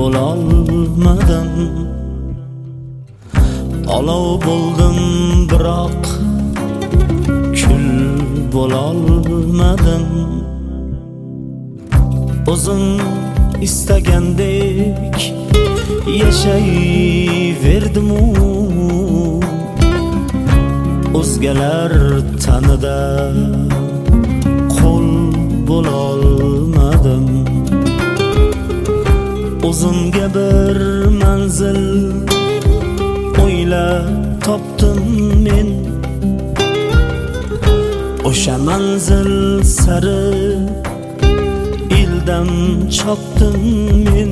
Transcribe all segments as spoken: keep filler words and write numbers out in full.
bo'lolmadim. Olov bo'ldim biroq kul bo'lolmadim. O'zim istagandek yashayverdim, o'zgalar tanida qo'l bo'lolmadim. O'zimga bir manzil o'ylab topdim men, o'sha manzil sari ildam chopdim men.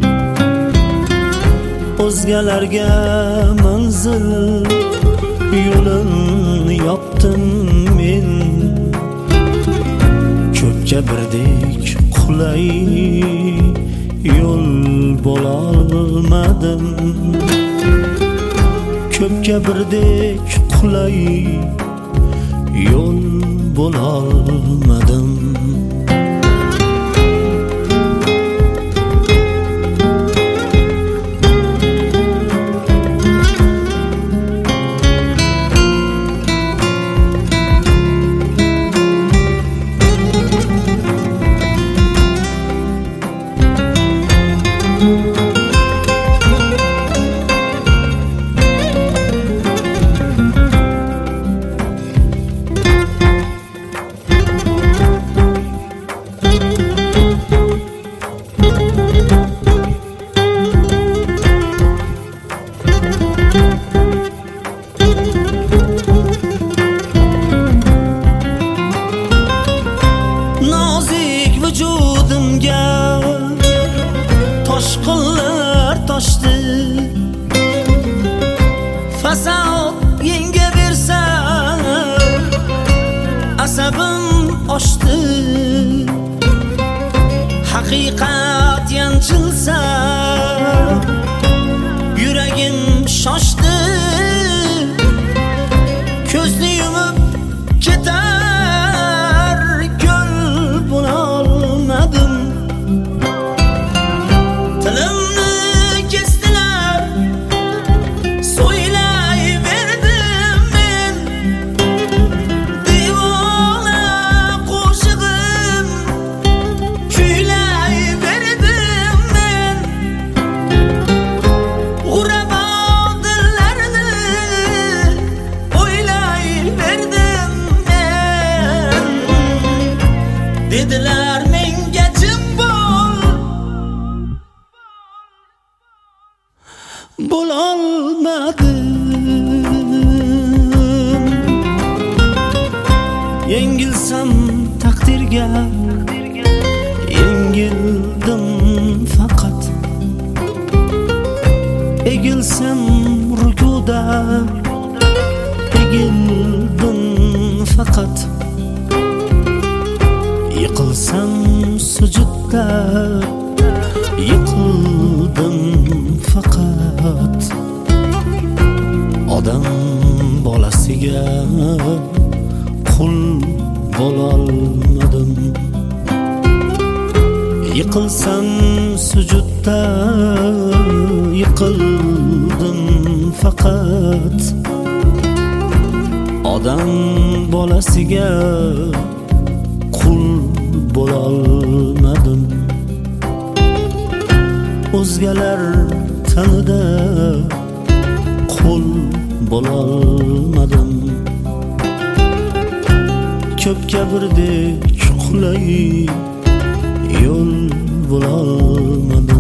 O'zgalarga manzil yo'lin yopdim men, ko'pga birdek qulay yo'l bo'lolmadim. Ko'pga birdek qulay yo'l bo'lolmadim. Vücudumga toshqinlar toshdi, fasod yenga bersa asabim oshdi. Haqiqat yanchilsa yuragim shoshdi. Ko'zni yumib ketar ko'l bo'lolmadim. Tilimni kesdilar, so'ylayverdim men. Devona qo'shig'im kuylayverdim men. G'urabo dillarni o'ylayverdim men. Dedilar menga jim bo'l, bo'lolmadim. Yengilsam taqdirga yengildim faqat. Egilsam rukuda egildim faqat. Yiqilsam sujudda yiqildim faqat. Odam bolasiga qul bo'lolmadim. Yiqilsam sujudda yiqildim faqat. Odam bolasiga qul bo'lolmadim. O'zgalar tanida qul bo'lolmadim. Ko'pga birdek qulay yo'l bo'lolmadim.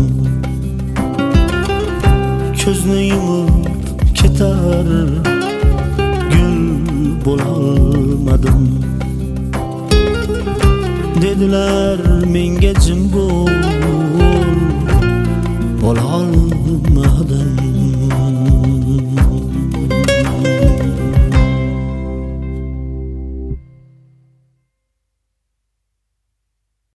Ko'zni yumib ketar gul bo'lolmadim. Dedilar menga jim bo'l, bo'lolmadim.